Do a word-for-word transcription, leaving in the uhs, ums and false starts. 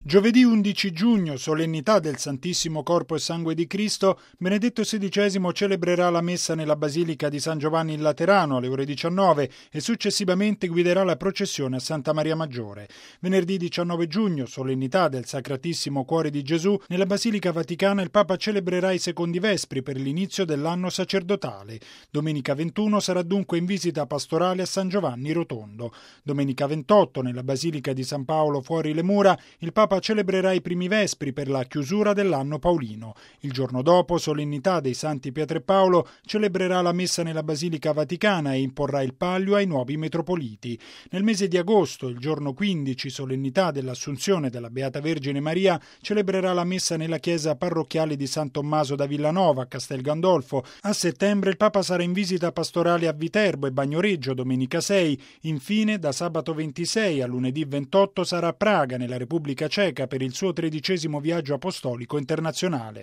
Giovedì undici giugno, solennità del Santissimo Corpo e Sangue di Cristo, Benedetto sedicesimo celebrerà la messa nella Basilica di San Giovanni in Laterano alle ore diciannove e successivamente guiderà la processione a Santa Maria Maggiore. Venerdì diciannove giugno, solennità del Sacratissimo Cuore di Gesù, nella Basilica Vaticana il Papa celebrerà i secondi vespri per l'inizio dell'anno sacerdotale. Domenica ventuno sarà dunque in visita pastorale a San Giovanni Rotondo. Domenica ventotto, nella Basilica di San Paolo fuori le mura, il Papa celebrerà i primi vespri per la chiusura dell'anno paolino. Il giorno dopo, solennità dei Santi Pietro e Paolo, celebrerà la messa nella Basilica Vaticana e imporrà il Palio ai nuovi metropoliti. Nel mese di agosto, il giorno quindici, solennità dell'Assunzione della Beata Vergine Maria, celebrerà la messa nella chiesa parrocchiale di San Tommaso da Villanova, a Castel Gandolfo. A settembre il Papa sarà in visita pastorale a Viterbo e Bagnoregio domenica sei. Infine, da sabato ventisei a lunedì ventotto sarà a Praga, nella Repubblica Ceca, per il suo tredicesimo viaggio apostolico internazionale.